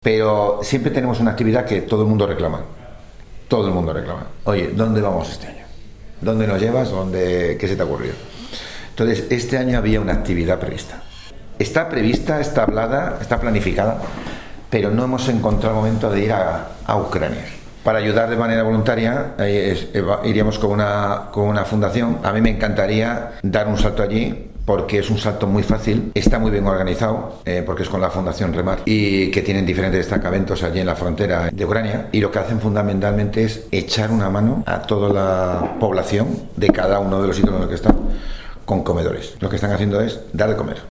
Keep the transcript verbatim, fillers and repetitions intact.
Pero siempre tenemos una actividad que todo el mundo reclama. Todo el mundo reclama. Oye, ¿dónde vamos este año? ¿Dónde nos llevas? ¿Dónde... ¿Qué se te ha ocurrido? Entonces, este año había una actividad prevista. Está prevista, está hablada, está planificada, pero no hemos encontrado el momento de ir a, a Ucrania. Para ayudar de manera voluntaria, eh, es, eh, iríamos con una, con una fundación. A mí me encantaría dar un salto allí, porque es un salto muy fácil, está muy bien organizado, eh, porque es con la Fundación Remar, y que tienen diferentes destacamentos allí en la frontera de Ucrania, y lo que hacen fundamentalmente es echar una mano a toda la población de cada uno de los sitios en los que están, con comedores. Lo que están haciendo es dar de comer.